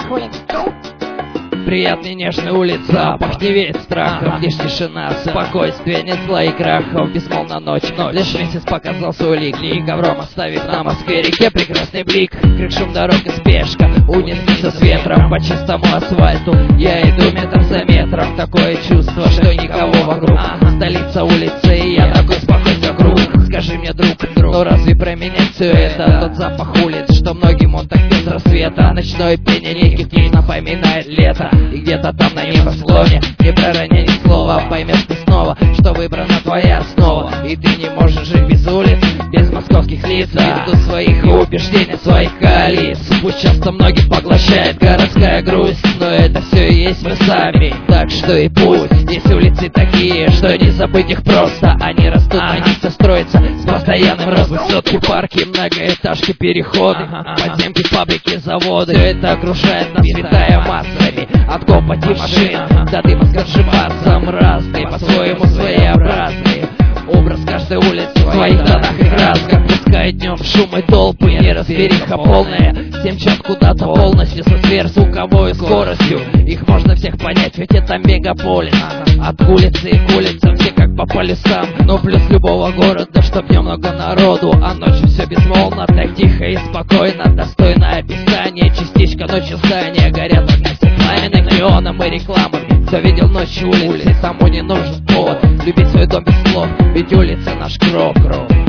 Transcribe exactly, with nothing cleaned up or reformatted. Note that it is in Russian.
улиц. Приятный нежный улиц, запах не веет страхом, лишь тишина, спокойствие, нет зла и крахов, безмолвна ночь, ночь. Лишь месяц показал свой лик, лик ковром оставив на Москве реке прекрасный блик. Крик, шум дорог и спешка, унесся с ветром по чистому асфальту. Я иду метр за метром, такое чувство, что никого вокруг. Столица улицы, и я такой спокойный вокруг. Скажи мне, друг, друг, ну разве про меня все это? Тот запах улиц, что многим он так без рассвета. Ночное пение неких птиц напоминает лето. И где-то там на небосклоне, не пророня ни слова, поймешь ты снова, что выбрана твоя основа. И ты не можешь жить без улиц, без московских лиц, ввиду своих убеждений, своих коалиц. Пусть часто многих поглощает городская грусть, но это все и есть мы сами. Так что и пусть, есть улицы такие, что не забыть их просто. Они растут, они все строятся с постоянным ростом. Высотки, парки, многоэтажки, переходы, подземки, фабрики, заводы. Все это окружает нас, витая массами. От копоти машин до дыма с конжибасом, разные, по-своему своеобразные. Образ каждой улицы в своих тонах и красках. Пускай днем шум и толпы, неразбериха полная. Все мчат куда-то полностью со сверхзвуковой скоростью. Их можно всех понять, ведь это мегаполис. От улицы к улицам все как по полюсам. Но плюс любого города, что днем много народу, а ночью все безмолвно, так тихо и спокойно. Достойное описание, частичка ночи здания. Горят огни все пламенным неоном и рекламами. Кто видел ночью улицы, тому не нужен повод любить свой дом без слов, ведь улица наш кров, кров.